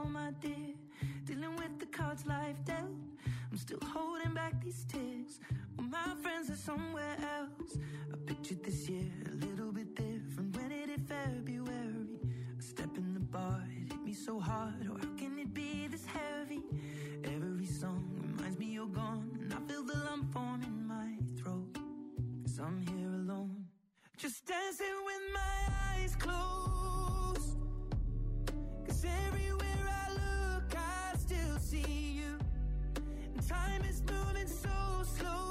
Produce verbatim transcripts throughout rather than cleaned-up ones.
my dear. Dealing with the cards life dealt. I'm still holding back these tears. Well, my friends are somewhere else. I pictured this year a little bit different. When it hit February, a step in the bar, it hit me so hard. Oh, how can it be this heavy? Every song reminds me you're gone, and I feel the lump form in my throat. Cause I'm here alone, just dancing with my eyes closed. Cause everywhere I look, I still see you. And time is moving so slow,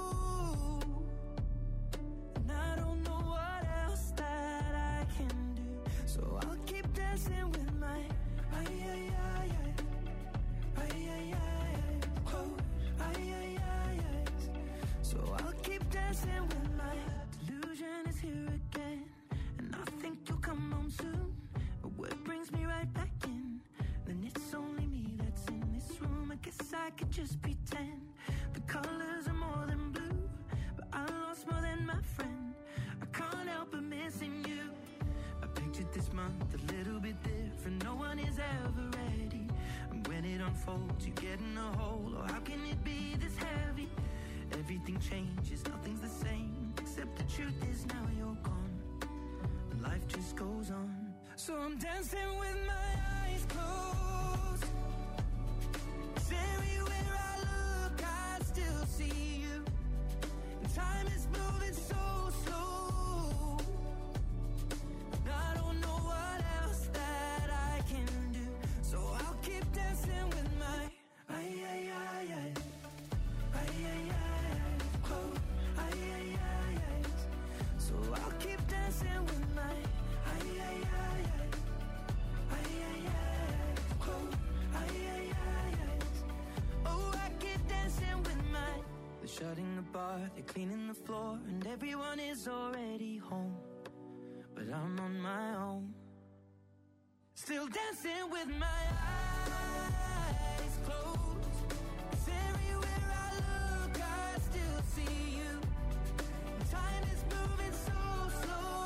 and I don't know what else that I can do. So I'll keep dancing with my ay, ay, ay, ay, ay, ay, ay, close, ay, ay, ay, ay. So I'll keep dancing with my delusion is here again, and I think you'll come home soon. But what brings me right back in? Then it's only me that's in this room. I guess I could just pretend the colors are more than blue, but I lost more than my friend. I can't help but missing you. I pictured this month a little bit different. No one is ever ready, and when it unfolds, you get in a hole. Or how can it be this heavy? Everything changes, nothing's the same, except the truth is now you're gone, and life just goes on. So I'm dancing with my eyes closed. 'Cause everywhere I look, I still see you. And time is moving so slow, and I don't know what else that I can do. So I'll keep dancing with my ay, ay, ay, ay, ay, ay, ay, close, ay, ay, ay, ay. So I'll keep dancing with my ay, ay, ay, ay, ay, ay, ay, close, ay, ay, ay, ay. Oh, I keep dancing with my. They're shutting the bar, they're cleaning the floor, and everyone is already home, but I'm on my own, still dancing with my eyes closed. 'Cause everywhere I look, I still see you. Time is moving so slow,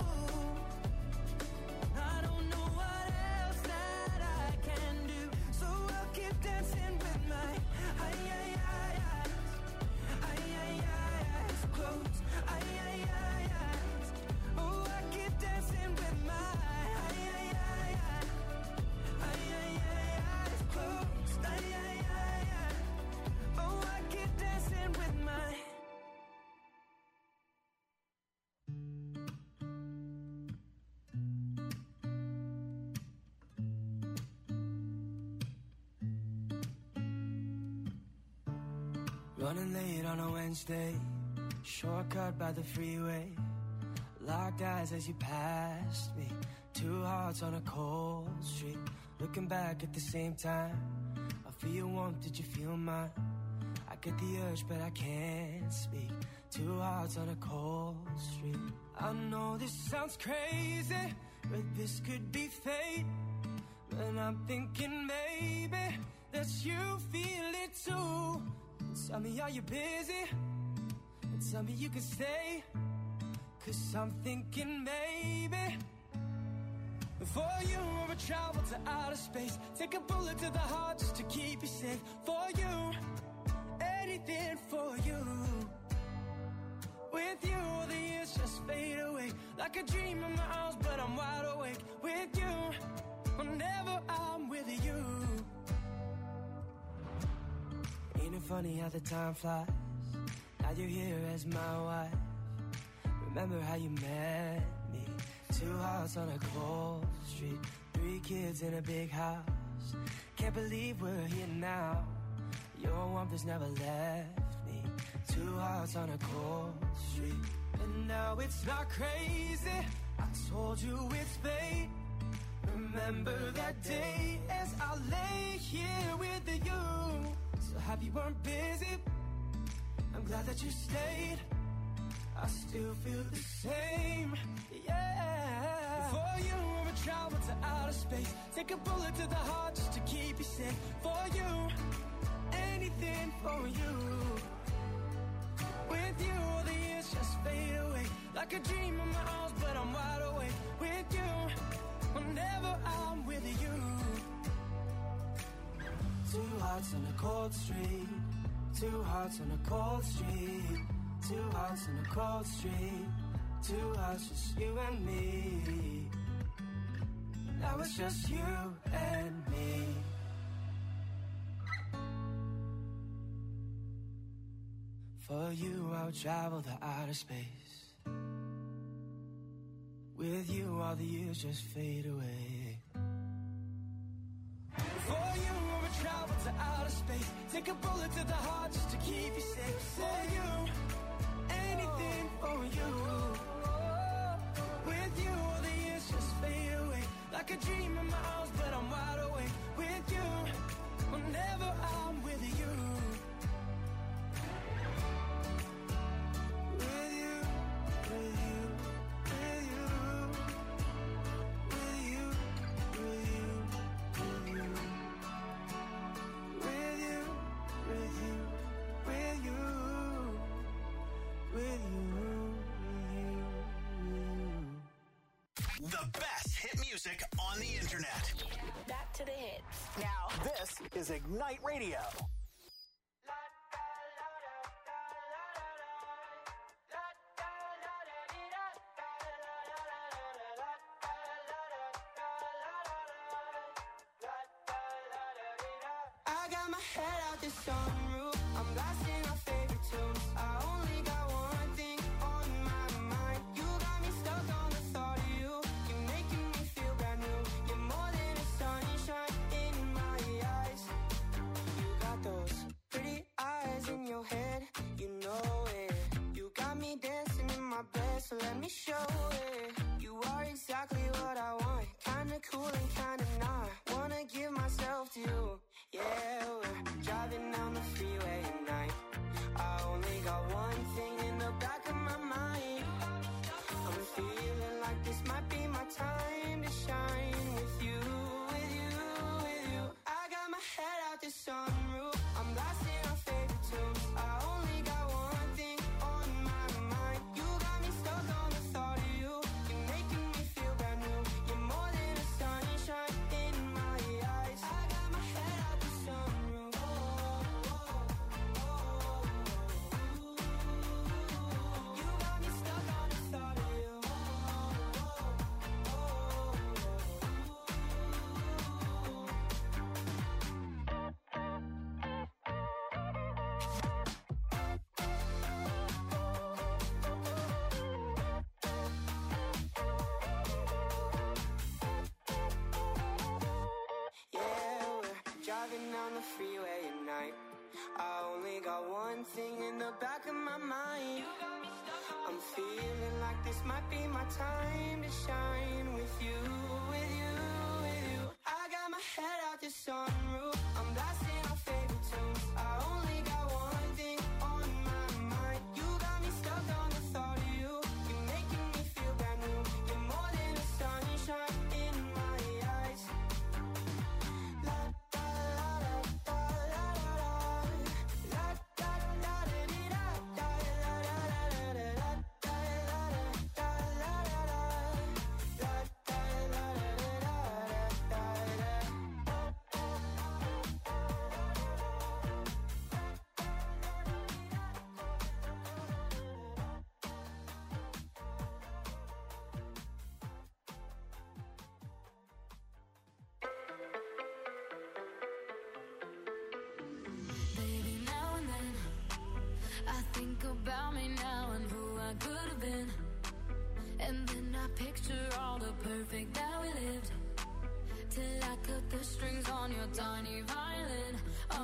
I don't know what else that I can do. So I'll keep dancing with my ay, ay, ay, ay, ay, ay, ay, eyes closed, ay, ay, ay, ay. Oh, I keep dancing with my ay, ay, ay, ay, ay, ay, ay, eyes closed, ay, ay, ay, ay. Oh, I keep dancing with my. Running late on a Wednesday, shortcut by the freeway. Locked eyes as you passed me, two hearts on a cold street. Looking back at the same time, I feel your warmth, did you feel mine? I get the urge but I can't speak, two hearts on a cold street. I know this sounds crazy, but this could be fate. And I'm thinking maybe that you feel it too. Tell me, are you busy? And tell me you can stay, 'cause I'm thinking maybe for you I would travel to outer space, take a bullet to the heart just to keep you safe. For you, anything for you. With you the years just fade away, like a dream in my arms but I'm wide awake. With you, whenever I'm with you. Ain't it funny how the time flies? Now you're here as my wife. Remember how you met me? Two hearts on a cold street, three kids in a big house. Can't believe we're here now. Your warmth has never left me. Two hearts on a cold street, and now it's not crazy. I told you it's fate. Remember that day as I lay here with you. So happy you weren't busy, I'm glad that you stayed. I still feel the same, yeah. For you, I would travel to outer space, take a bullet to the heart just to keep you safe. For you, anything for you. With you, all the years just fade away, like a dream in my arms, but I'm wide awake. With you, whenever I'm with you. hearts on a cold street. Two hearts on a cold street. Two hearts on a cold street. Two hearts, just you and me. Now it's just you and me. For you I'll travel to outer space. With you all the years just fade away. For you I would travel to outer space. Take a bullet to the heart just to keep you safe. For you, anything for you. With you all the years just fade away. Like a dream in my arms but I'm wide awake. With you, whenever I'm with you. With you, with you, with you. With you, with you, with you. With you, with you, with you. With you, with you. The best hit music on the internet. Back to the hits. Now, this is Ignite Radio. I got my head out the sunroof. I'm blasting our favorite tunes. I only got one thing on my mind. You got me stuck on the thought of you. You're making me feel brand new. You're more than a sunshine in my eyes. You got those pretty eyes in your head. You know it. You got me dancing in my bed, so let me show it. You are exactly what I want. Kinda cool and kinda not. Wanna give myself to you. Yeah, we're driving down the freeway at night. I only got one thing in the back of my mind. I'm feeling like this might be my time to shine. With you, with you, with you. I got my head out the sunroof. I'm blasting our favorite tunes. I only got one thing on my mind. You got me stuck on the thought of you. You're making me feel brand new. You're more than a sunshine in my eyes. I got my head out the sunroof. Oh, oh, oh, oh. You got me stuck on the thought of you. Oh, oh, yeah, we're driving down the freeway at night. I only got one thing in the back of my mind. I'm feeling like this might be my time to shine. With you, with you, with you. I got my head out the sunroof. I'm blasting our favorite tunes. I only got one thing on my mind. You got me stuck on the thought of you. You're making me feel brand new. You're more than a sunshine in my eyes. La da la da la la la. La da la da dee da da la la la la. La da la da la la la. La da la da da da da. Baby, now and then I think about me now and who I could have been. And then I picture all the perfect that we lived. Till I cut the strings on your tiny violin. Oh,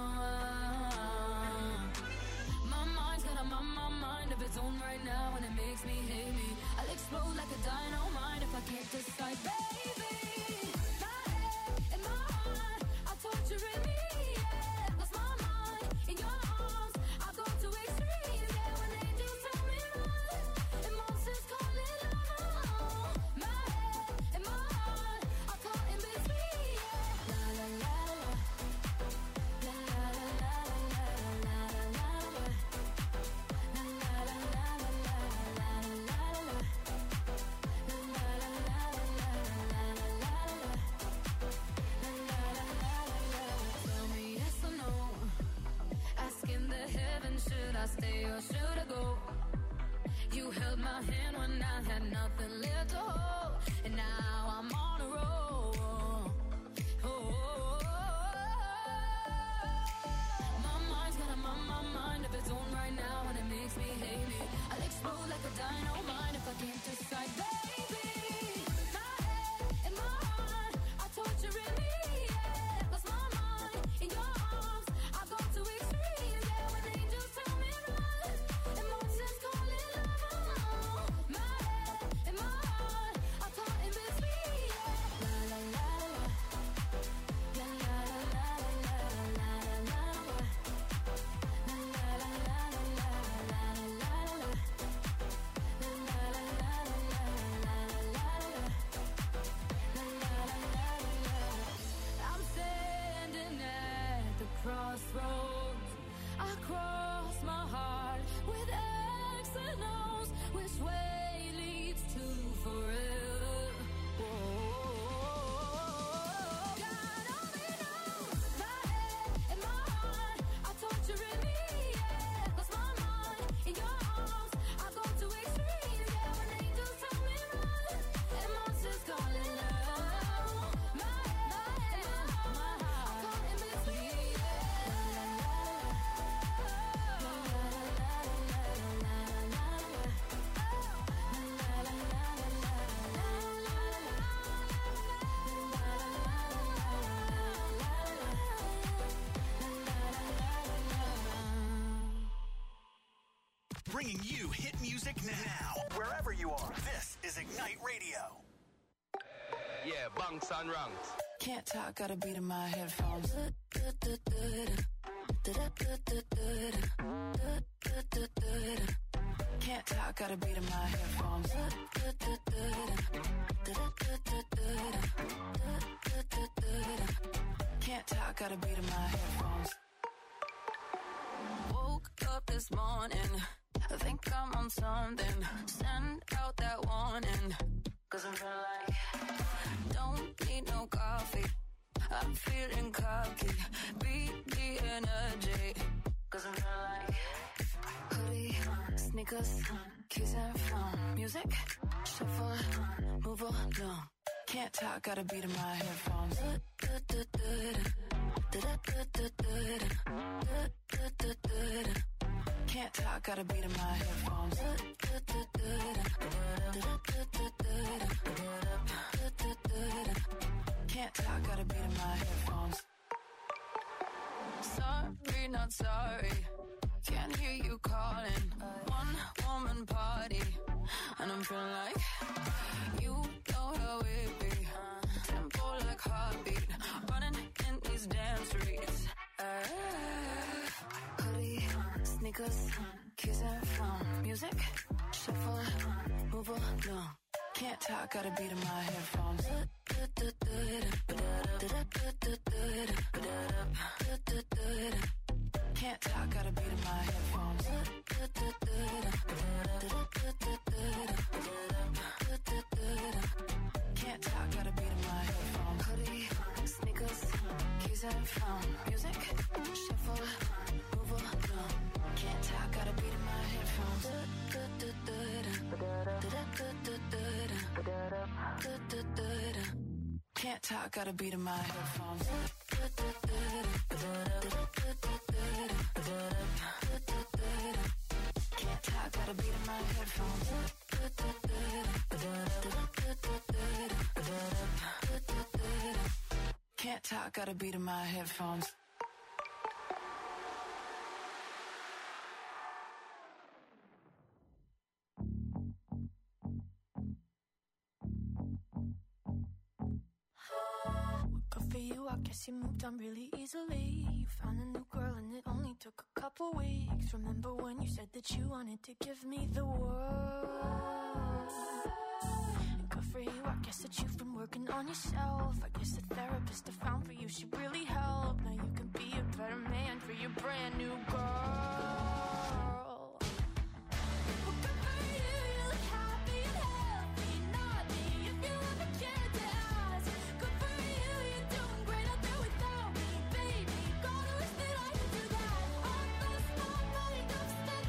my mind's got a my, my mind of its own right now, and it makes me hate me. I'll explode like a dynamite if I can't decide, baby. My head and my heart are torturing me. Yeah, lost my mind in your arms. I go to extremes. Yeah, when angels tell me run, emotions call it love. My head and my heart are caught in between. Yeah, la la la la, la la la la la la la la. La la la la la la la la la la. La la la la la la la la. I stay or should I go? You held my hand when I had nothing left to hold, and now I'm on a roll. Oh, oh, oh, oh. My mind's got a my, my mind of its own right now, and it makes me hate me. I'll explode like a dynamite if I can't decide, baby. My head and my heart are torturing me. Yeah, lost my mind in your arms. I go to extremes. Yeah, when angels tell me run, emotions calling love. My head and my heart are caught in between. Yeah, la la la la, la la la la la la la la, la la la la la la la la. I'm standing at the crossroads. I cross my heart with X and O's. Which way leads to forever? Whoa. God only knows. My head and my heart are torturing me. Yeah, lost my mind in your arms. I go to extremes. Yeah, when angels tell me run, and monsters calling love. My head, my head, my heart are caught in between. Bringing you hit music now, wherever you are. This is Ignite Radio. Yeah, bunks and ranks. Can't talk, got a beat in my headphones. Can't talk, got a beat in my headphones. Can't talk, got a beat in my headphones. Woke up this morning, I think I'm on something. Send out that warning, cause I'm feeling like don't need no coffee. I'm feeling cocky, beat the energy, cause I'm feeling like hoodie, sneakers, keys and phone. Music, shuffle, move along. Can't talk, got a beat in my headphones. Can't talk, got a beat in my headphones. Can't talk, got a beat in my headphones. Sorry, not sorry. Can't hear you calling. One woman party, and I'm feeling like you know how it be. Tempo like heartbeat, running in these damn streets. Uh, hoodie, sneakers, keys and phone. Music, shuffle, move along. Can't talk, got a beat in my headphones. Can't talk, got a beat in my headphones. Can't talk, got a beat in my headphones. Hoodie, sneakers, keys and phone. Music, shuffle, move along. Can't talk, got a beat in my headphones. Can't talk, got a beat in my headphones. Can't talk, got a beat in my headphones. Can't talk, got a beat in my headphones. Good for you, I guess you moved on really easily. You found a new girl and it only took a couple weeks. Remember when you said that you wanted to give me the world? And good for you, I guess that you've been working on yourself. I guess the therapist I found for you should really help. Now you can be a better man for your brand new girl. Well, good for you, you look happy and healthy. Not me, if you ever cared to ask. Good for you, you're doing great out there without me, baby. God, I wish that I could do that. All the spotlight, I'm standing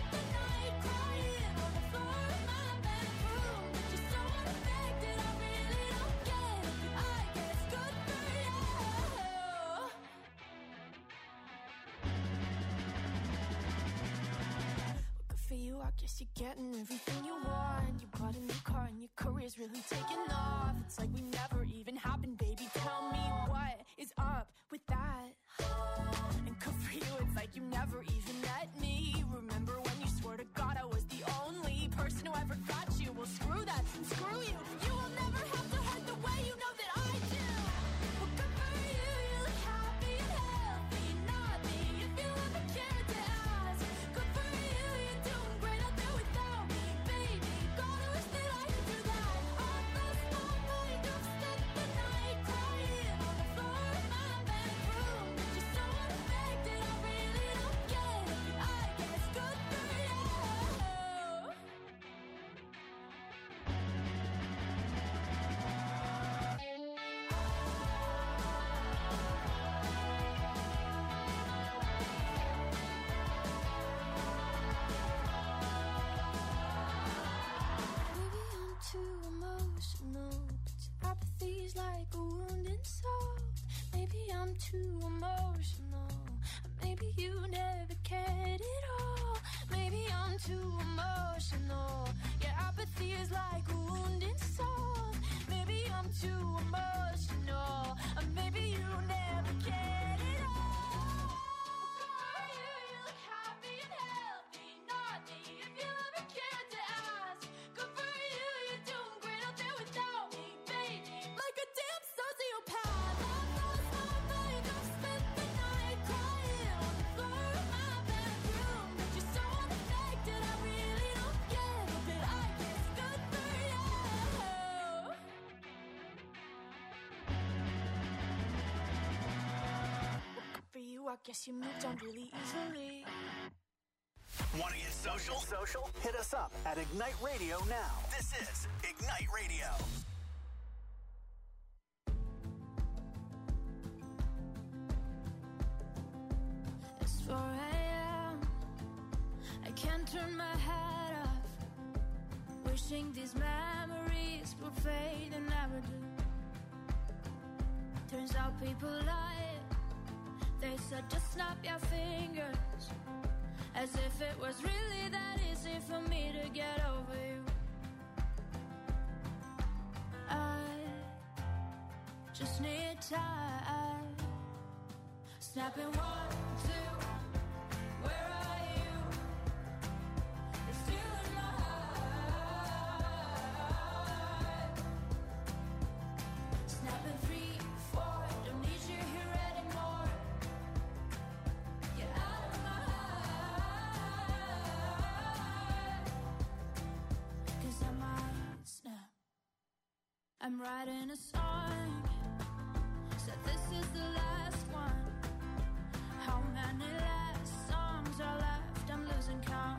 guess you're getting everything you want. You bought a new car and your career's really taking off. It's like we never even happened, baby. Tell me what is up with that? And good for you, it's like you never even met me. Remember when you swore to God I was the only person who ever got you? Well, screw that and screw you. You will never have to hurt the way you know that I do. Well, good for you, you look happy and healthy. Not me, if you ever cared to ask. Good for you, you're doing great out there without me, baby. Gotta wish that I could do that. I lost my mind, I've spent the night crying on the floor of my bedroom. But you're so unaffected, I really don't get it. I guess good for you. Maybe I'm too emotional, but apathy's like a wounded soul. Maybe I'm too emotional, maybe you never cared at all. Maybe I'm too emotional, yeah, apathy is like a wounded soul. Maybe I'm too emotional, maybe you never cared at all. Good for you, you look happy and healthy. Not me, if you ever cared to ask. Good for you, you're doing great out there without me, baby. Like a damn sociopath. I've lost my mind, I've spent the night crying on the floor of my bedroom. But you're so unaffected, I really don't get it. But I guess good for you. Good for you, I guess you moved on really easily. Want to get social? Social? Hit us up at Ignite Radio now. This is Ignite Radio. It's four a.m. I can't turn my head off. Wishing these memories would fade and never do. Turns out people lie. They said just snap your fingers. As if it was really that easy for me to get over you. I just need time. Snapping one, two, where are you? You're still in my heart. Snapping three, four, don't need you here anymore. Get out of my heart. Cause I might snap. I'm writing a song. Said this is the last one. How many last songs are left? I'm losing count.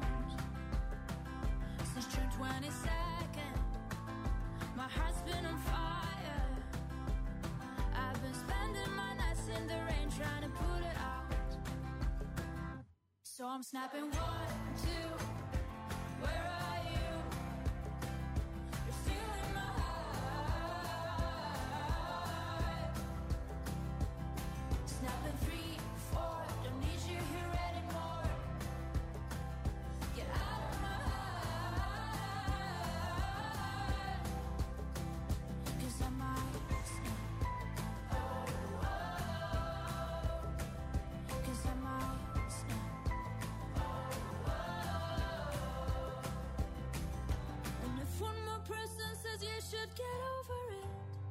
Since June twenty-second, my heart's been on fire. I've been spending my nights in the rain trying to put it out. So I'm snapping one, two, where are you? You're still in my heart. Snapping three, four, don't need you here anymore. Get out of my heart. Cause I might snap. Oh, oh. Cause I might snap. Oh, oh. And if one more person says you should get over it,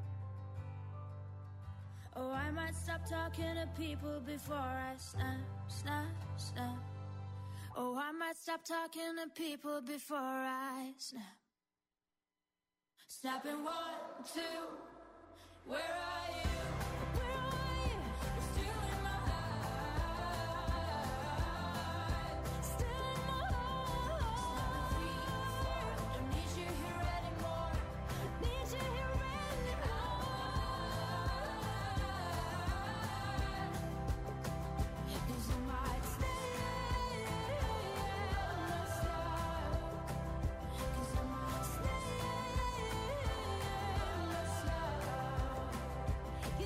oh, I might stop talking to people before I snap, snap, snap. Oh, I might stop talking to people before I snap. Snapping one, two, where are you? Where are you? You're still in my heart. Still in my heart. Snapping three, four, don't need you here anymore. Need you here anymore. Cause I might stay, not stop. Cause I might stay, not stop.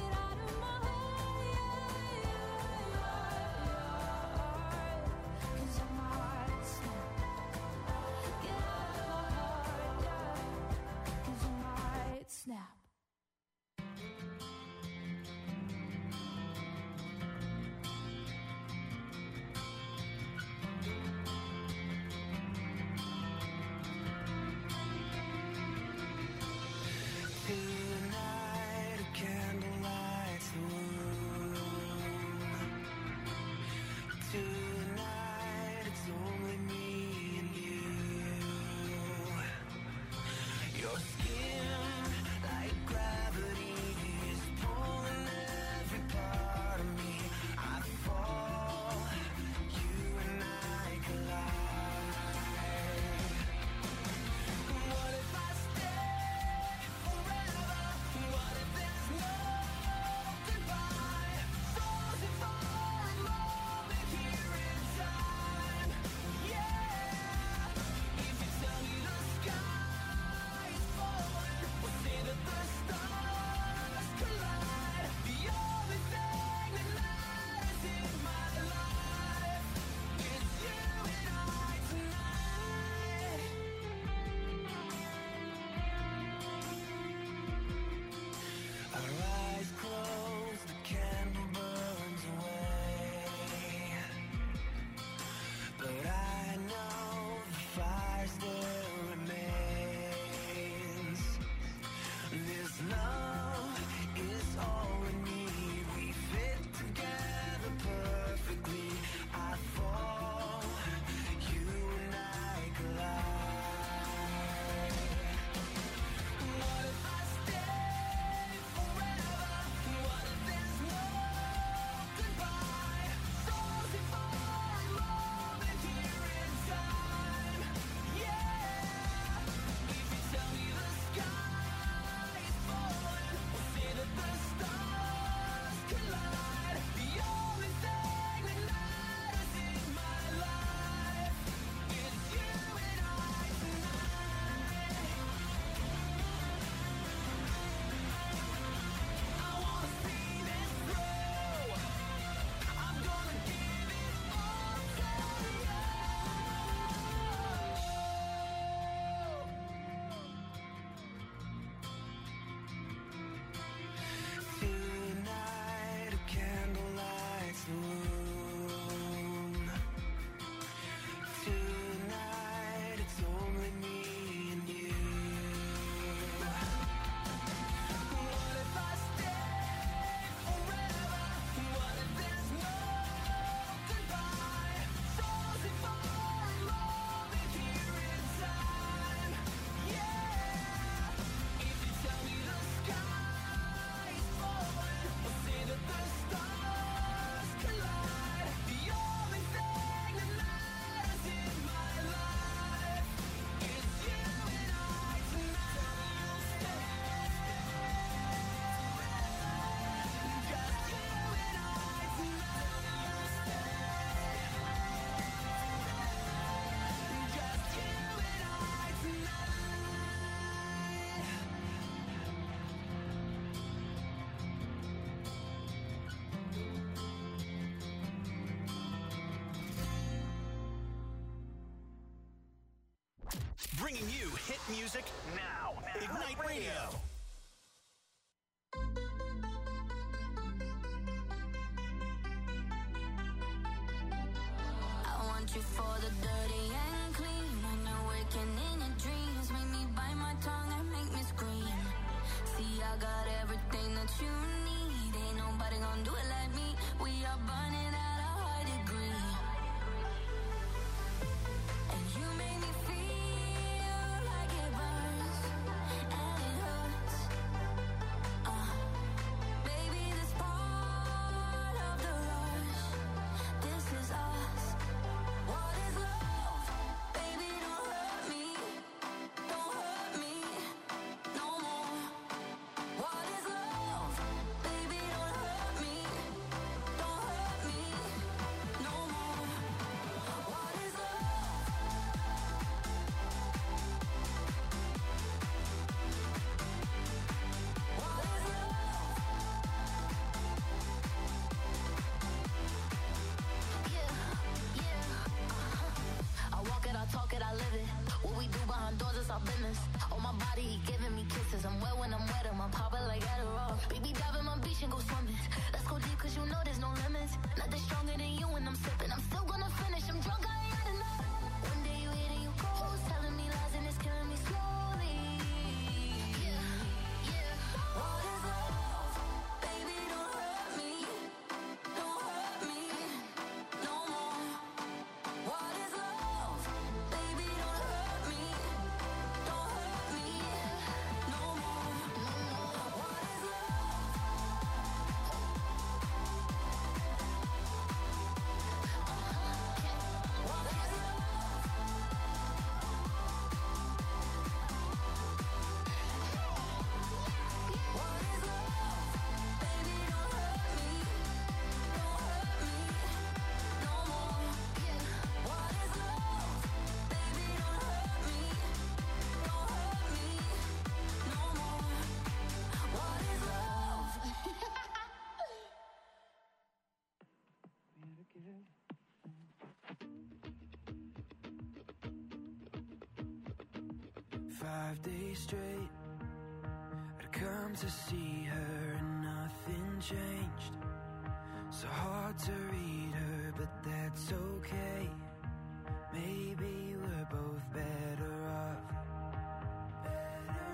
Bringing you hit music now. Ignite Radio. I want you for the dirty and clean. When you're waking in your dreams, make me bite my tongue and make me scream. See, I got everything that you need. Ain't nobody gonna do it like me. We are burning at a high degree. And you make me feel like it burns and it hurts. Uh, baby, this part of the rush. This is us. What is love? Baby, don't hurt me. Don't hurt me no more. What is love? Baby, don't hurt me. Don't hurt me no more. What is love? What is love? Yeah, yeah, uh-huh. I walk it, I talk it, I live it. What we do behind doors is our business. On my body, he giving me kisses. I'm wet when I'm wet, I'm popping like Adderall. Baby, dive in my beach and go swimming. Let's go deep, cause you know there's no limits. Nothing stronger than you when I'm sipping. I'm still gonna finish, I'm drunk, I ain't had enough. One day you hit and you close, telling me lies and it's killing me slowly. Yeah, yeah. What is love? Baby, don't hurt me. Don't hurt me no more. What is love? Baby, don't hurt me. Don't hurt me no more. What is love? What is love? What is love? Baby, don't hurt me. Don't hurt me no more. What is love? Baby, don't hurt me. Don't hurt me no more. What is love? Five days straight, I'd come to see her and nothing changed. So hard to read her, but that's okay. Maybe we're both better off. Better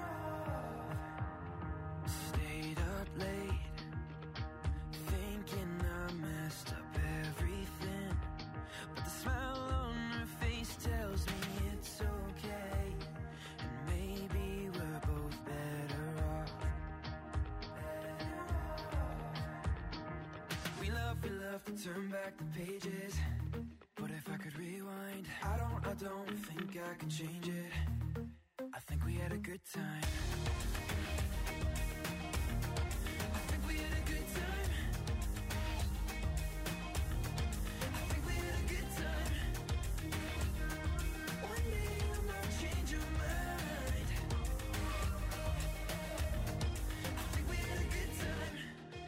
off. Stayed up late, thinking I messed up everything. But the smile on her face tells me it's okay. And maybe we're both better off. Better off. We love, we love to turn back the pages. But if I could rewind, I don't, I don't think I could change it. I think we had a good time. I think we had a good time. I think we had a good time. One day you might change your mind. I think we had a good time.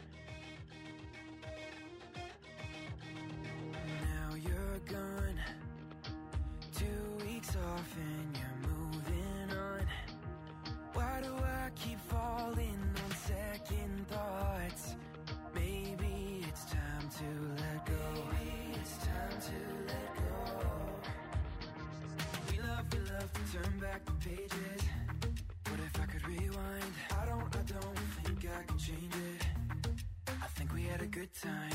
Now you're gone. Two weeks off and you're moving on. Why do I keep falling on second thoughts? Maybe it's time to let go. Maybe it's time to let go. We love, we love to turn back the pages. But if I could rewind, I don't, I don't think I could change it. I think we had a good time.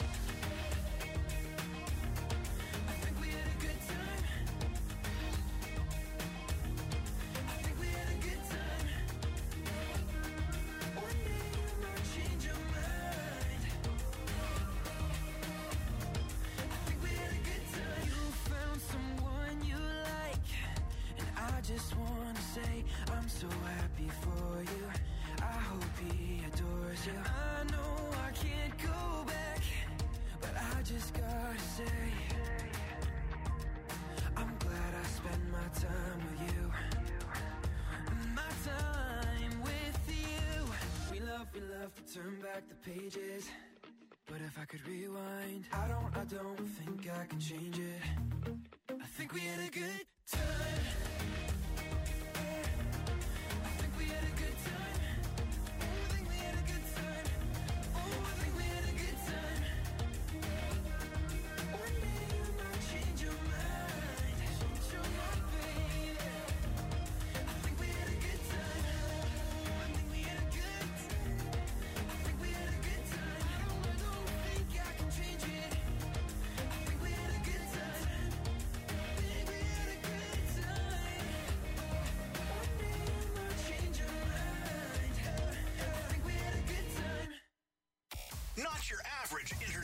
I think we had a good time. I think we had a good time. One day you might change your mind. I think we had a good time. You found someone you like, and I just wanna say I'm so happy for you. I hope he adores you. I know I can't go back, but I just gotta say I'm glad I spent my time with you. My time with you. We love, we love to turn back the pages. But if I could rewind, I don't, I don't think I can change it. I think we had a good time.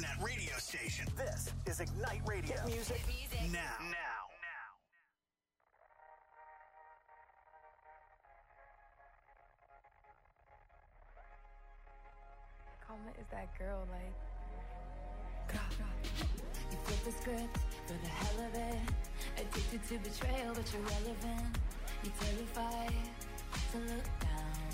internet radio station. This is Ignite Radio. Hit music, music. now. Now. Karma is that girl, like. You flip the script for the hell of it. Addicted to betrayal, but you're relevant. You're terrified to look down.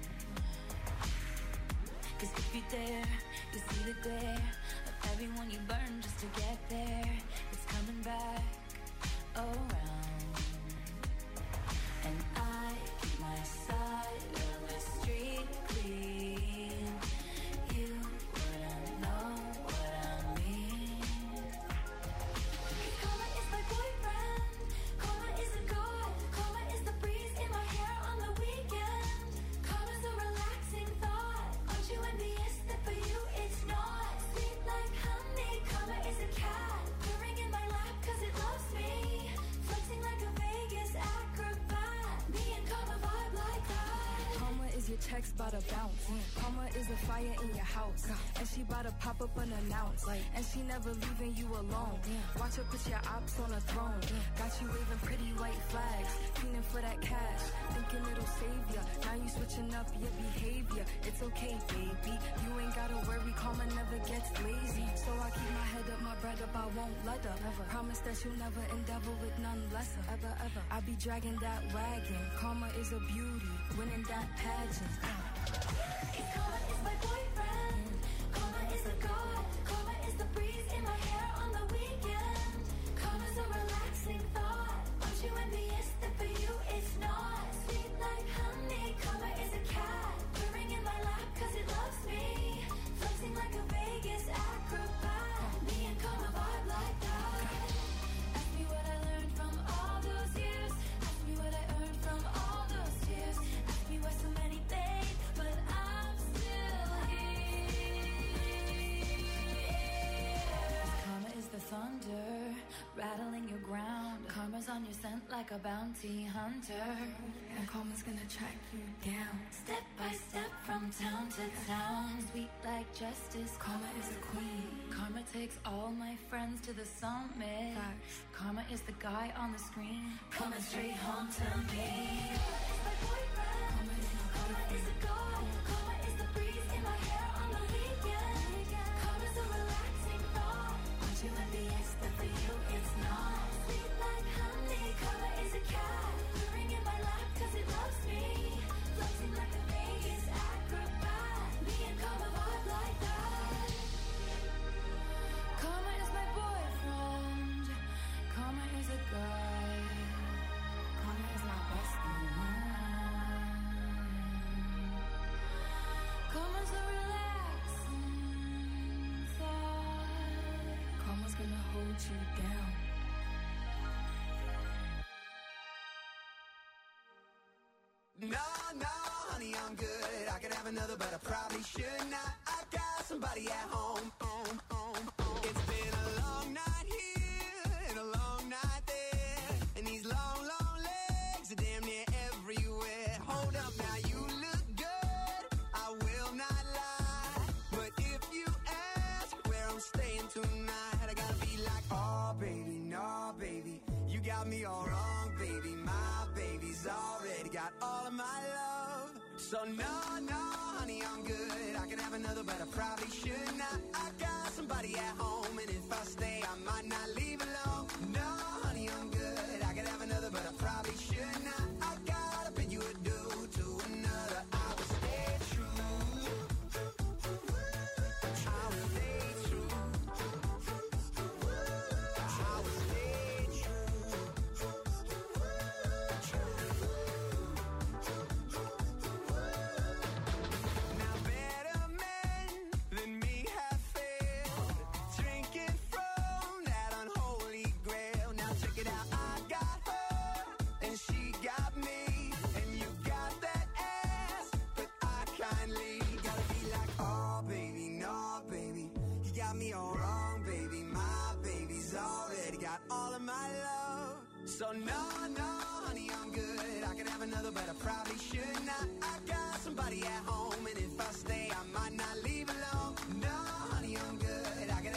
Cause if you dare, you see the glare of everyone you burn just to get there. It's coming back around. And I keep my side of the street clean. You wouldn't know what I mean. Karma is my boyfriend. Karma is a god. Karma is the breeze in my hair on the weekend. Karma's a relaxing thought. Aren't you envious that for you it's not? Sweet like honey. Karma is a cat purring in my lap cause it loves me. Flexing like a Vegas acrobat. Me and Karma vibe like that. Karma is your text bout to bounce. Karma is a fire in your house. And she bout to pop up unannounced. And she never leaving you alone. Watch her put your ops on a throne. Got you waving pretty white flags. Feeling for that cash. Thinking it'll save ya. Now you switching up your behavior. It's okay, baby. You ain't gotta worry. Karma never gets lazy. So I keep my head up, my bread up. I won't let her. Never. Promise that you'll never endeavor with none lesser. Ever, ever. I be dragging that wagon. Karma is a beauty. Winning that pageant. Karma is my boyfriend. Karma is a god. Karma is the breeze in my hair on the weekend. Karma's a relaxing thought. Aren't you envious that for you it's not? Sweet like honey. Karma is a cat purring in my lap cause it loves me. Flexing like a Vegas acrobat. Me and Karma vibe like that. Ask me what I learned from all those years. Ask me what I earned from all those tears. Ask me why so many fade, but I'm still here. Karma is the thunder rattling your ground. Karma's on your scent like a bounty hunter. And karma's gonna track you down. Step by step from town to town. Sweet like justice. Karma is a queen. Karma takes all my friends to the summit. Facts. Karma is the guy on the screen coming straight home to me. Karma is my boyfriend. Karma is a god. Karma is the breeze in my hair on the weekend. Karma's a relaxing thought. Aren't you envious that for you it's not? Sweet like honey. Karma is a cat purring in my lap cause it loves me. Flexing like a Vegas acrobat. Me and Karma vibe like that. Karma is my boyfriend. Karma is a guy. Karma is my bestie. Karma's a relaxing thought. Karma's gonna hold you down. No, no, honey, I'm good. I could have another, but I probably should not. I got somebody at home. home, home, home. It's been a long night here and a long night there. And these long, long legs are damn near everywhere. Hold up now, you look good. I will not lie. But if you ask where I'm staying tonight, I gotta be like, oh, baby, no, baby. You got me all wrong, baby. My baby's already got all of my love. So no, no, honey, I'm good. I could have another, but I probably should not. I got somebody at home, and if I stay, I might not leave alone. No, honey, I'm good. I could have another, but I probably should not. I gotta bid you adieu to another. I will stay true. I will stay true. I will stay true. Now better men than me have failed, drinking from that unholy grail. Now check it out, I got her and she got me, and you got that ass, but I kindly gotta be like, oh baby, no baby, you got me all wrong, baby. My baby's already got all of my love. So no, no, honey, I'm good. I could have another, but I probably should not. I got somebody at home, and if I stay, I might not leave alone. No, honey, I'm good. I could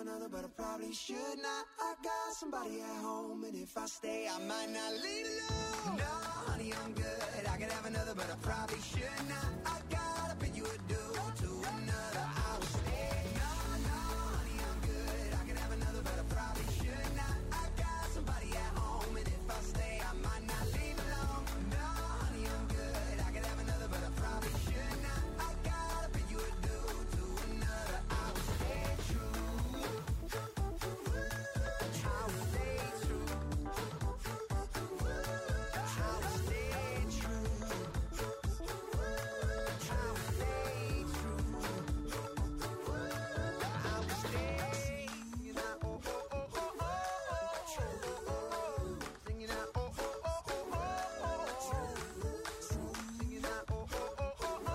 another, but I probably should not. I got somebody at home, and if I stay, I might not leave alone. No, honey, I'm good. I could have another, but I probably should not. I gotta pay you a due to another. I will stay. No, no, honey, I'm good. I could have another, but I probably should not. I got somebody at home, and if I stay, I might not leave alone. No, honey, I'm good. I could have another, but I probably should not. I gotta pay you a due to another. I will stay true. I will stay true. I will stay true. I will stay true. I will stay. Singing out, oh, oh, oh, oh, oh, oh. Singing out, oh, oh, oh, oh, oh, oh. Singing out, oh, oh, oh, oh, oh,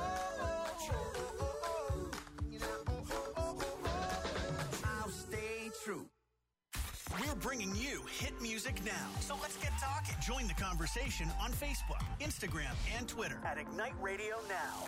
oh. Singing out, oh, oh, oh, oh, oh. I'll stay true. We're bringing you hit music now. So let's get talking. Join the conversation on Facebook, Instagram, and Twitter at Ignite Radio Now.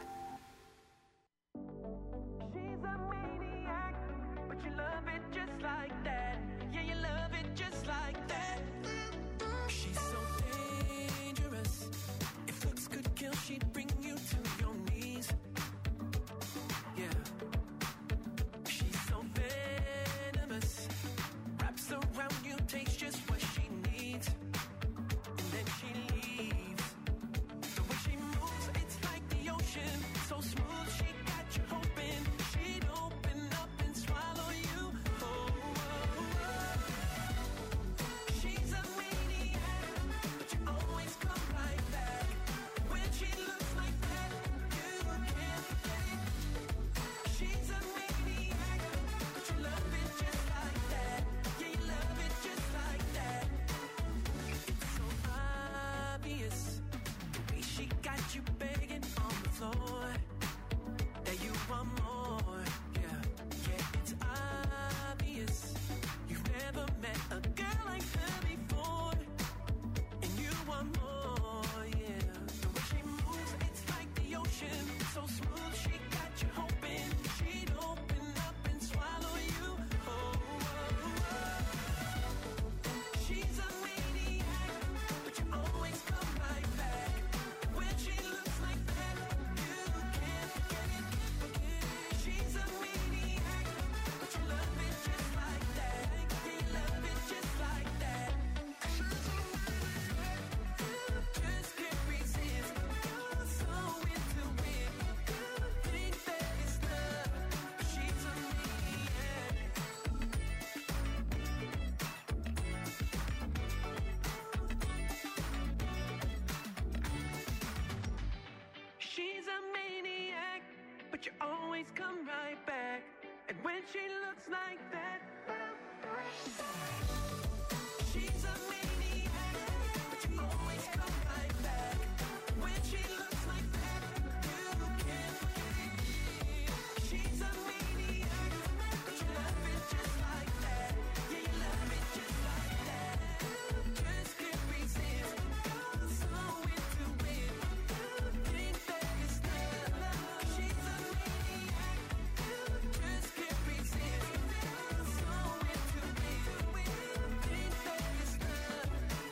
She's a maniac, but you love it just like that. Yeah, you love it just like that. She's so dangerous. If looks could kill, she'd bring you to your knees. Yeah. She's so venomous. Wraps around you, takes just what she needs. And then she leaves. The way she moves, it's like the ocean. So smooth, she got you hoping she'd open up and swallow you. Oh, oh, oh. She's a maniac, but you always come right back. When she looks like that, you can't forget it. She's a maniac, but you love it just like that. Yeah, you love it just like that. It's so obvious, the way she got you begging on the floor that you want more. Yeah, yeah, it's obvious. You've never met a girl like her before, and you want more. Yeah, the way she moves, it's like the ocean. So smooth, she got you hoping she'd open up and swallow you. Oh, oh, oh. She's a maniac, but you always come right back. When she looks like that, you can't forget it. She's a maniac, but you love it just like that. Yeah, you love it just like that. She's a maniac, just can't resist. You're so into it. You think that it's love, but she's a maniac. She's a maniac, but you always come right back. And when she looks like that, she's a maniac, but you always come right back. When she looks like that, you can't forget it. She's a maniac, but you love it just like that. Yeah, you love it just like that. Just can't resist. You're so into it. You think that it's love. She's a maniac. Just can't resist. You're so into it. You think that it's love.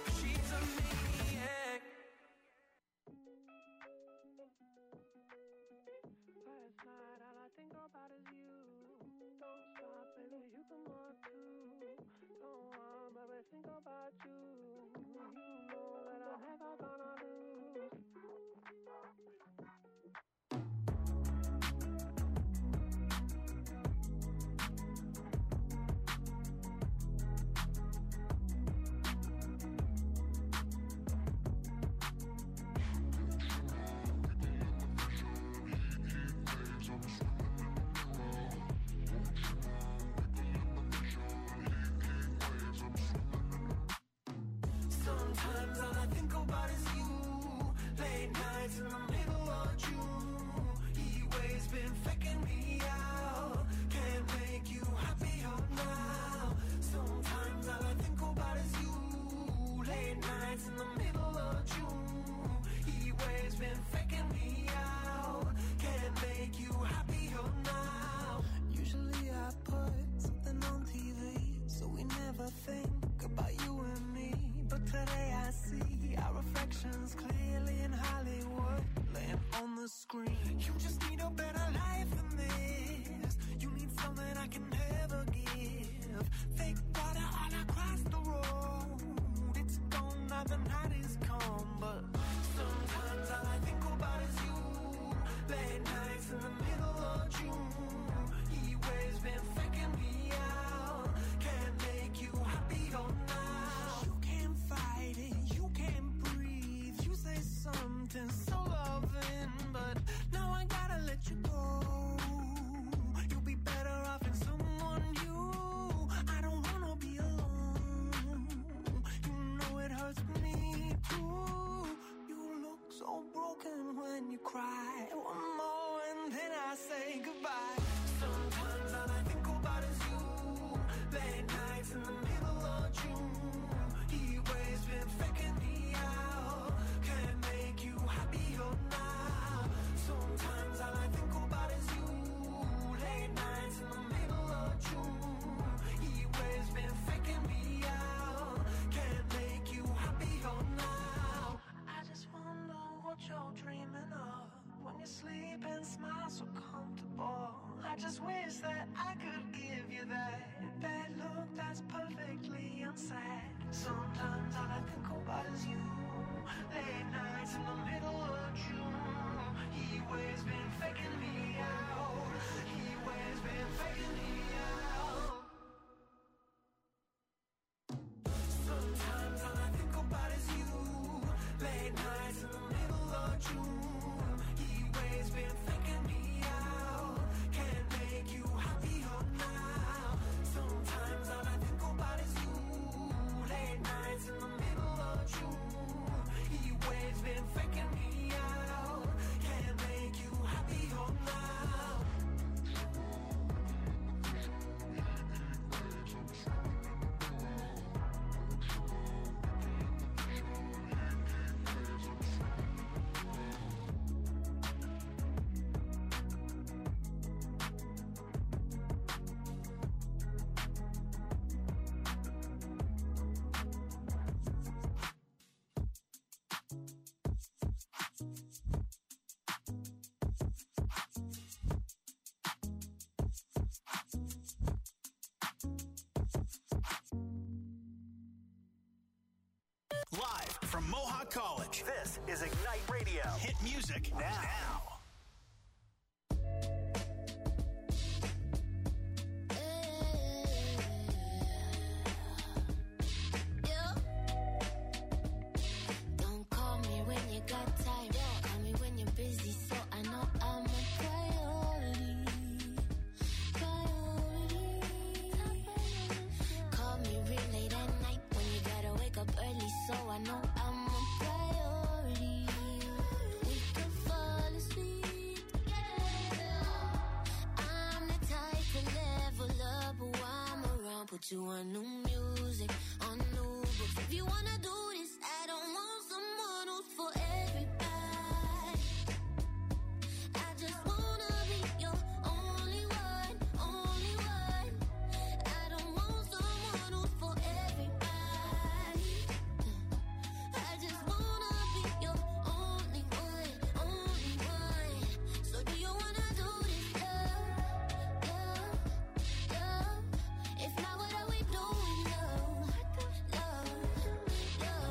something so loving, but now I gotta let you go. You'll be better off in someone new. I don't wanna be alone. You know it hurts me too. You look so broken when you cry. One more and then I say goodbye. Sometimes all I think about is you. Late nights in the middle of June. He always been faking me out. Can't make you happier now. Sometimes all I think about is you. Late nights in the middle of June. He always been faking me out. Can't make you happier now. I just wonder what you're dreaming of when you sleep and smile so comfortable. I just wish that I could give you that that look that's perfectly unsaid. Sometimes all I think about is you. Late nights in the middle of June. He always been faking me out. He always been faking me out. Sometimes all I think about is you. Late nights in the middle of June. He always been faking me out. Can't make you happier now. Sometimes all I think about is you. Late nights in the middle of June. He always been faking me out. Can't make you happier now. Live from Mohawk College, this is Ignite Radio. Hit music now. now. Don't call me when you got time. Call me when you're busy, so I know I'm a priority. Priority. Call me real late at night when you gotta wake up early, so I know I'm a priority. We can fall asleep together. I'm the type to level up, but while I'm around, put you on new music, on new books. If you wanna do this, I don't want someone who's for everybody. I just wanna be your only one, only one. I don't want someone who's for everybody. I just wanna be your only one, only one. So do you wanna do this, love, love, love? If not, what are we doing, love, love, love?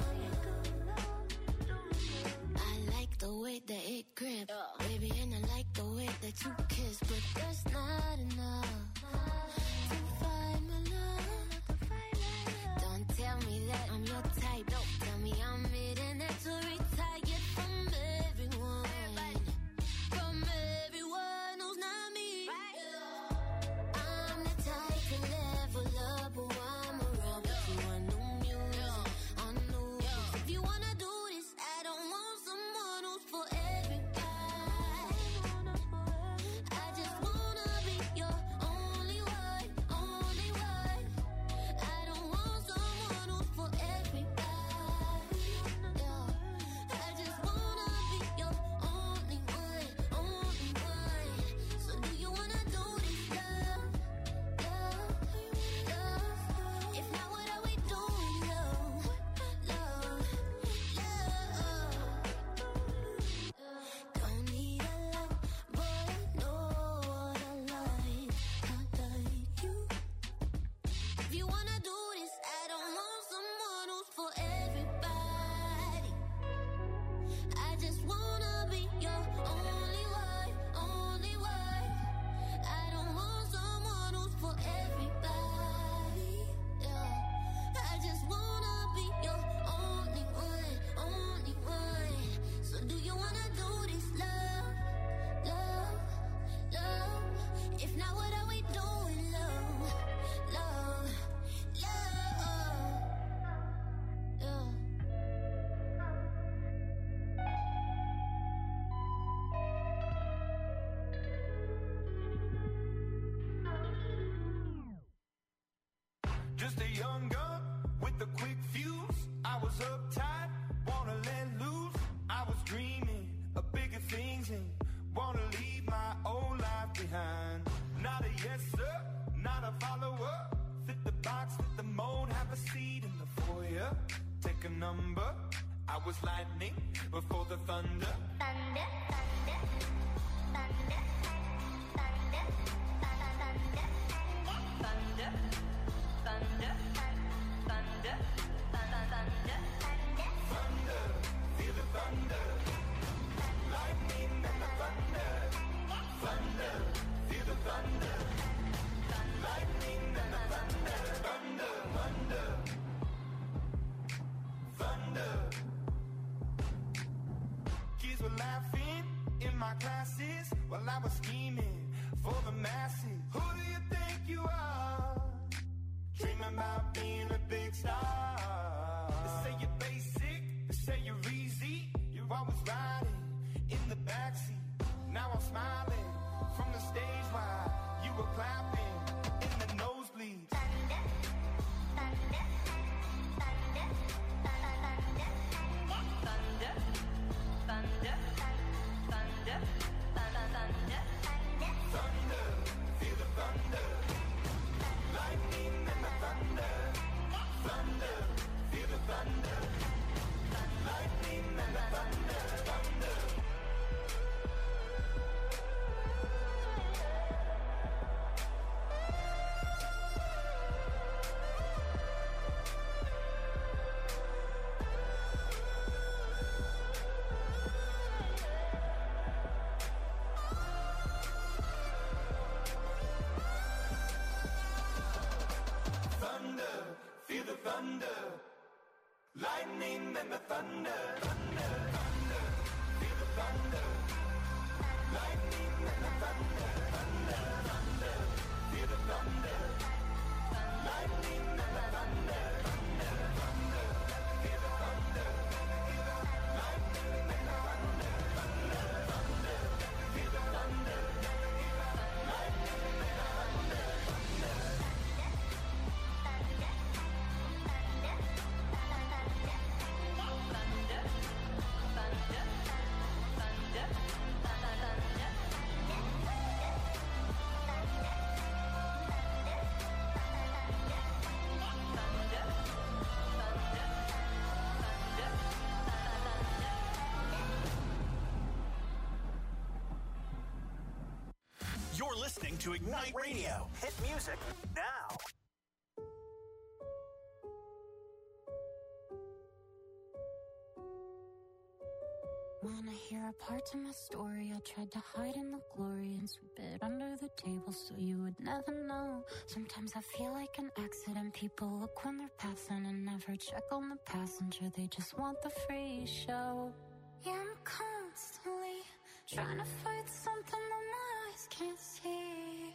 a young gun with a quick fuse. I was uptight, wanna let loose. I was dreaming of bigger things and wanna leave my old life behind. Not a yes sir, not a follower. Fit the box, fit the mold, have a seat in the foyer. Take a number. I was lightning before the thunder. Thunder, thunder, thunder, thunder, thunder, thunder, thunder, thunder, thunder, thunder, feel the thunder, lightning and the thunder, thunder, feel the thunder, lightning and the thunder, thunder, thunder, thunder. Kids were laughing in my classes while I was scheming for the masses. Who do you think you are? Dreaming about being a big star. They say you're basic, they say you're easy. You're always riding in the backseat. Now I'm smiling from the stage while you were clapping in the nosebleeds. thunder, thunder, thunder, thunder, thunder, thunder, thunder, thunder, thunder, feel the thunder, lightning and the thunder, thunder, feel the thunder, lightning and the thunder, thunder. Feel the thunder, lightning and the thunder, thunder, thunder. Feel the thunder, lightning and the thunder, thunder, thunder. Feel the thunder, lightning and the thunder, thunder, thunder. Feel the thunder, lightning and the thunder, thunder, thunder. Feel the thunder, lightning and the thunder, thunder. You're listening to Ignite Radio. Hit music now. Wanna hear a part of my story? I tried to hide in the glory and sweep it under the table so you would never know. Sometimes I feel like an accident. People look when they're passing and never check on the passenger. They just want the free show. Yeah, I'm constantly trying to fight something that my eyes can't see.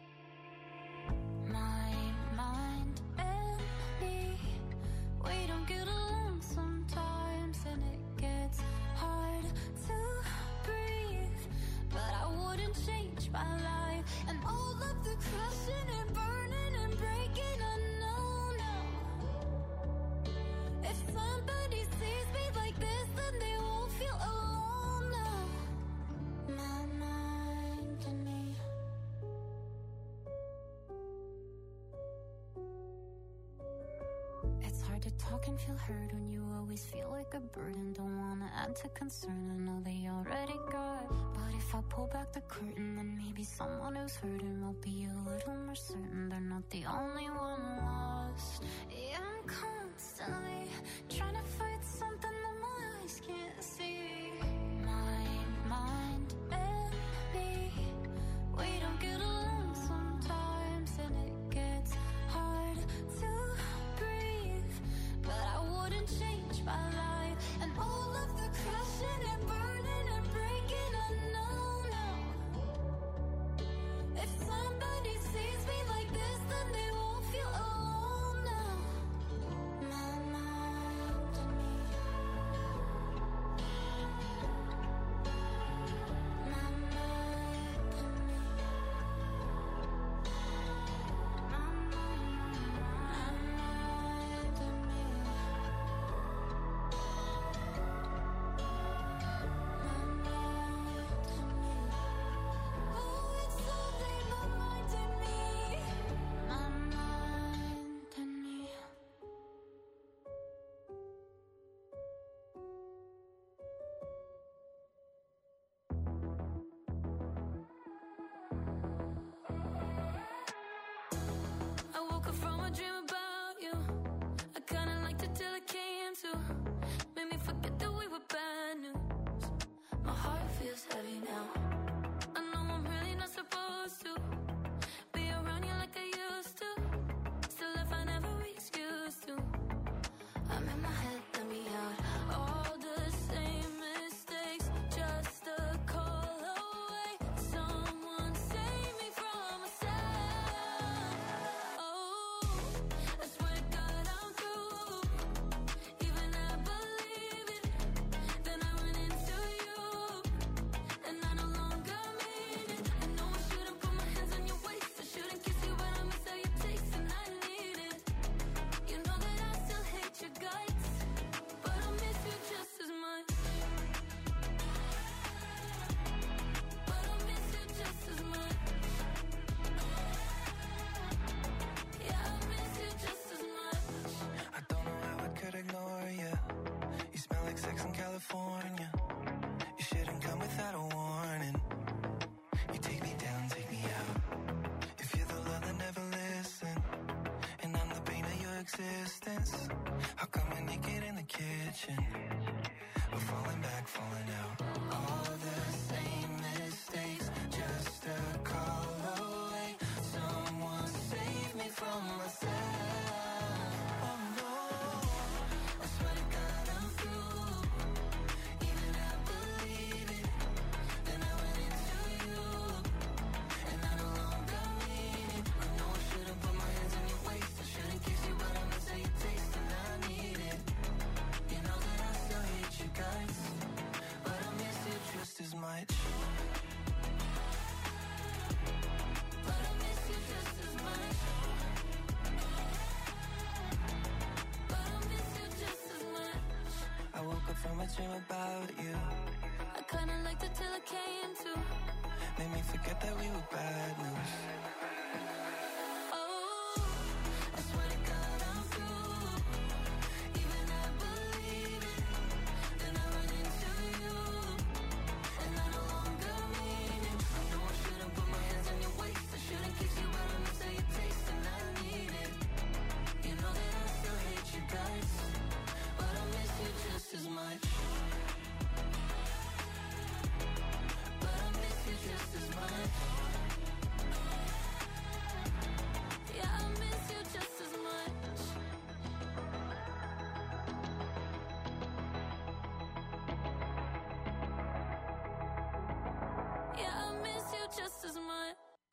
My mind and me, we don't get along sometimes, and it gets hard to breathe. But I wouldn't change my life, and all of the crushing and burning and breaking, I know now. If somebody sees me like this, then they won't feel alone now. My mind and me. It's hard to talk and feel heard when you always feel like a burden. Don't wanna add to concern, I know they already got. But if I pull back the curtain, then maybe someone who's hurting will be a little more certain they're not the only one lost. Yeah, I'm constantly trying to fight something that my eyes can't see. My mind and me, we don't get along sometimes, and it gets hard to breathe. But I wouldn't change my life, and all of the crushing and burning and breaking, I know now. If somebody sees me like this, then they won't feel alone now. My mind and me. I dream about you. I kinda liked it till I came to. Made me forget that we were bad news. My heart feels heavy now. I know I'm really not supposed to be around you like I used to. Still I find every excuse to. I'm in my head, let me out. All the same mistakes, just a call away. Someone save me from myself. Oh, I swear to God I'm through. Even I believe it. Then I run into you, and I no longer mean it. I know I shouldn't put my hands on your waist. I shouldn't kiss you, but I miss how you taste, and I need it. You know that I still hate your guts, but I miss you just as much. But I miss you just as much. Yeah, I miss you just as much. I don't know how I could ignore you. You smell like sex in California. You shouldn't come without a warning. You take me down, take me out. If you're the love that never listens, and I'm the pain of your existence, how come we're naked in the kitchen? We're falling back, falling out. All the same mistakes, just a call away. Someone save me from myself. Oh no, I swear to God I'm through. Even I believe it. Then I went into you, and I no longer mean it. I know I shouldn't put my hands on your waist. I shouldn't kiss you, but I miss how you taste, and I need it. You know that I still hate you guys, but I miss you just as much. But I miss you just as much. But I miss you just as much. I woke up from a dream about you. I kinda liked it till I came to. Made me forget that we were bad news. Oh, I swear to God I'm through. Even I believe it. Then I run into you, and I no longer mean it. I know I shouldn't put my hands on your waist. I shouldn't kiss you, but I miss how you taste, and I need it. You know that I still hate you guys, but I miss you just as much. But I miss you just as much. Yeah, I miss you just as much. Yeah, I miss you just as much.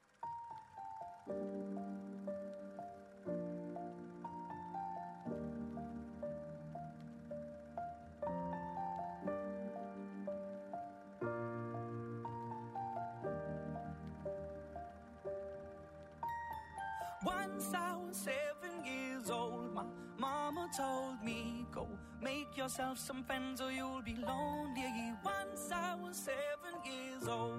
Once I was seven years old, my mama told me, go make yourself some friends or you'll be lonely. Once I was seven years old.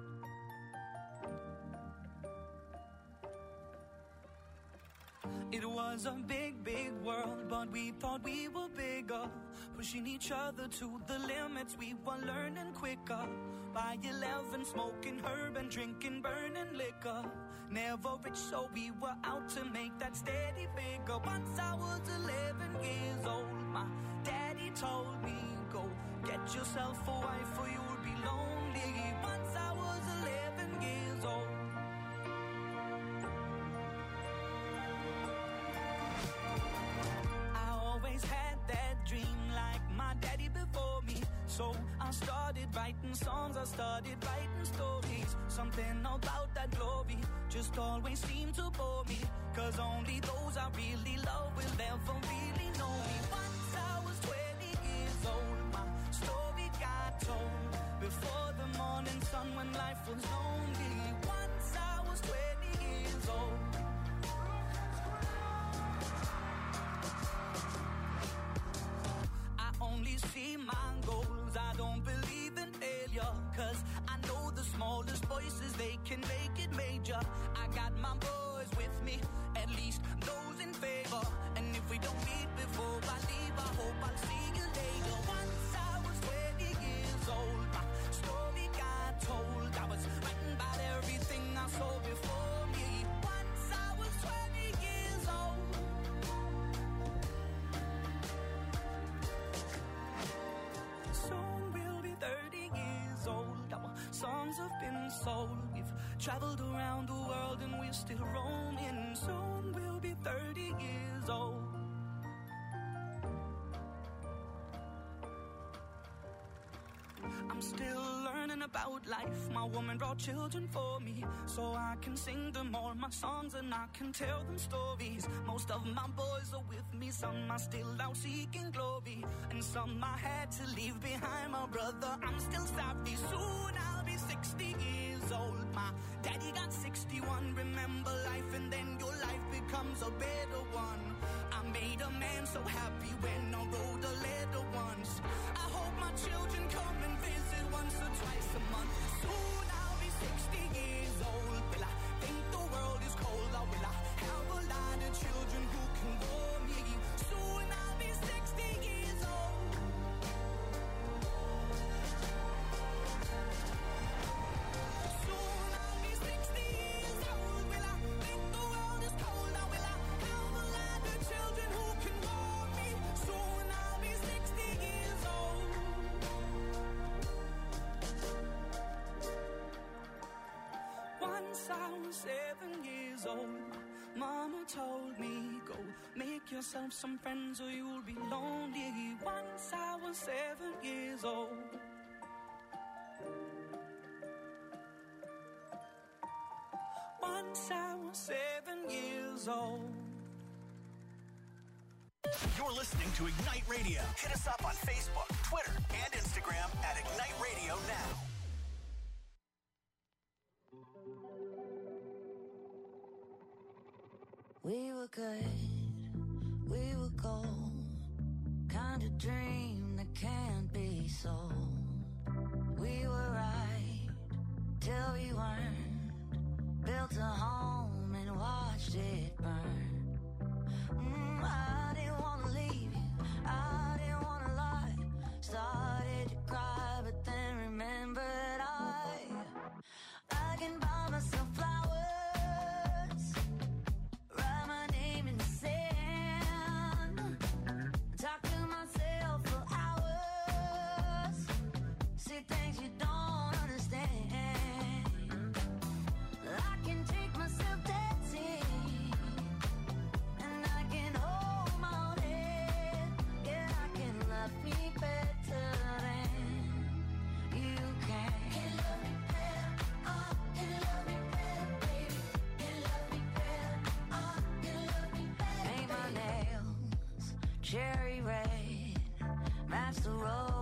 It was a big, big world, but we thought we were bigger. Pushing each other to the limits, we were learning quicker. By eleven, smoking herb and drinking burning liquor. Never rich, so we were out to make that steady figure. Once I was eleven years old, my daddy told me, go get yourself a wife or you'll be lonely. Once I was eleven years old. Always had that dream like my daddy before me. So I started writing songs, I started writing stories. Something about that glory just always seemed to bore me. Cause only those I really love will ever really know me. Once I was twenty years old, my story got told. Before the morning sun when life was lonely. Once I was twenty years old. Only see my goals, I don't believe in failure. Cause I know the smallest voices, they can make it major. I got my boys with me, at least those in favor. And if we don't meet before I leave, I hope I'll see you later. Once I was twenty years old, my story got told. I was writing about everything I saw before me. Once I was twenty years old. dreams have been sold. We've traveled around the world and we're still roaming. Soon we'll be thirty years old. I'm still learning about life. My woman brought children for me, so I can sing them all my songs and I can tell them stories. Most of my boys are with me, some are still out seeking glory, and some I had to leave behind. My brother, I'm still sorry. Soon I'll be sixty years old. My daddy got sixty-one. Remember life and then your life becomes a better one. I made a man so happy when I wrote a letter once. I hope my children come and visit once or twice a month. Soon I'll be sixty years old. Will I think the world is cold, or will I have a lot of children who can warm me? Soon I'll be sixty years old. Soon I'll be sixty years old. Will I think the world is cold, or will I have a lot of children who can warm me? Soon I'll be sixty years old. Once I was seven years old, Mama told me, go make yourself some friends or you'll be lonely. Once I was seven years old. Once I was seven years old. You're listening to Ignite Radio. Hit us up on Facebook, Twitter, and Instagram at Ignite Radio Now. We were good, we were gold, kind of dream that can't be sold. We were right till we weren't, built a home and watched it burn. Mm, I didn't want to leave you, I didn't want to lie. Started to cry but then remembered I I can buy myself flowers, talk to myself for hours, see things you don't understand. I can take myself dancing, and I can hold my own head. Yeah, I can love me better than you can. Can love me better, uh, can love me better, baby. Can love me better, uh, can love me better. Paint my nails cherry red, match the road